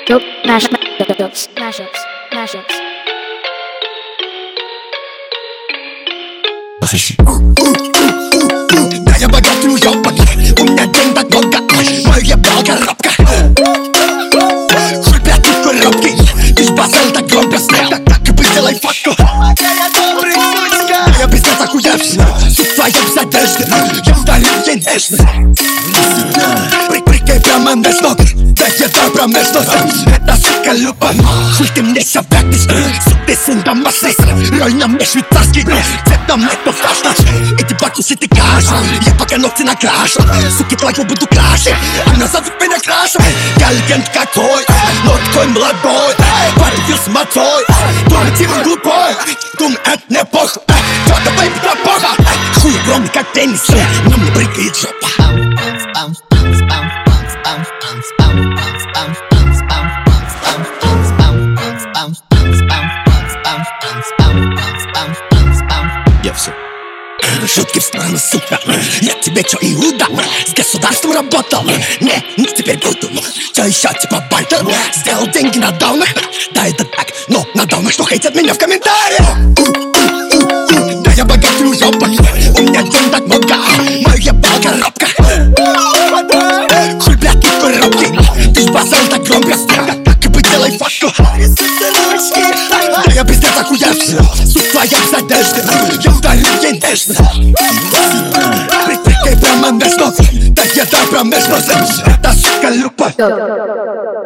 Dope mashups. Да, я богатый уёбок, у меня день так много, мою ебал коробка. Хуй, блядь, ты коробки, ты ж базал так громко стоял. Так и бы сделай фотку. Я добрый сучка, я пиздец охуевший, суд в твоем задержке, я ударил ей нежно. Прикай прямо меж ног, да я прям меж ног. Это сука любовь, хуй ты мне советишь. Суд ты сын домашний, роль на мне швейцарский. Цвет на мне то страшно, эти бакусы ты каша. Я пока ногти накрашу, суки твою буду краше. Она зовут меня краше, я легенд какой, но такой молодой. Появился мотой, думай типа глупой, думай это не похуй. Кто-то поебет на бога, хуй огромный как теннис, но мне прыгает жопа. Я все. Шутки в сторону, сука. Я тебе чё, Иуда? С государством работал? Не, теперь буду. Чё еще, типа байтер? Сделал деньги на даунах? Да, это так, но на даунах что хейтят меня в комментариях? Да, я богатый уёбок, у меня денег так много, мою ебал коробка. Хуй, блядь, ты коробки, ты ж базал так громко стоял. Так и бы делай фотку. Да, я пиздец охуевший, суд в твоем задержке, я ударил ей нежно. Прикай прямо меж ног, да я прям меж ног. Это сука любовь.